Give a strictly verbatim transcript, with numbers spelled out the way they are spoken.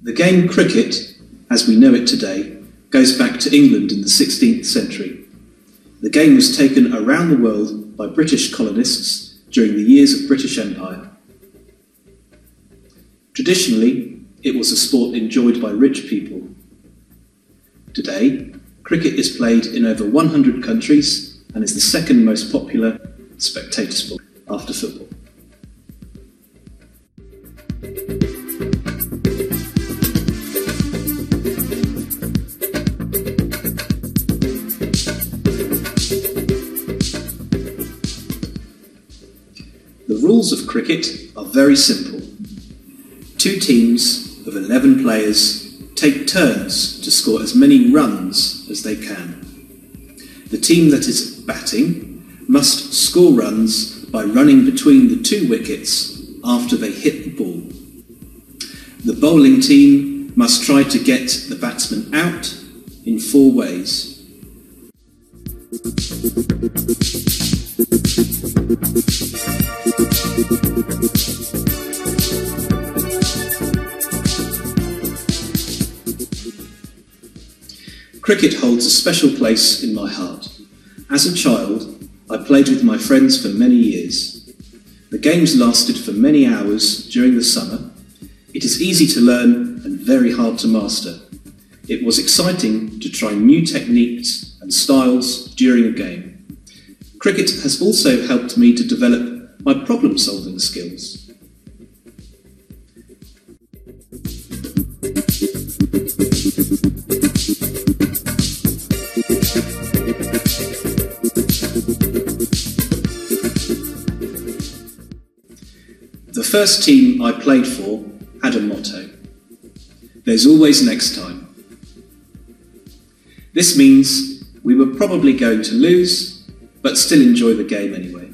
The game cricket, as we know it today, goes back to England in the sixteenth century. The game was taken around the world by British colonists during the years of British Empire. Traditionally, it was a sport enjoyed by rich people. Today, cricket is played in over one hundred countries and is the second most popular spectator sport after football. The rules of cricket are very simple. Two teams of eleven players take turns to score as many runs as they can. The team that is batting must score runs by running between the two wickets after they hit the ball. The bowling team must try to get the batsman out in four ways. Cricket holds a special place in my heart. As a child, I played with my friends for many years. The games lasted for many hours during the summer. It is easy to learn and very hard to master. It was exciting to try new techniques and styles during a game. Cricket has also helped me to develop my problem-solving skills. The first team I played for had a motto: "There's always next time." This means we were probably going to lose, but still enjoy the game anyway.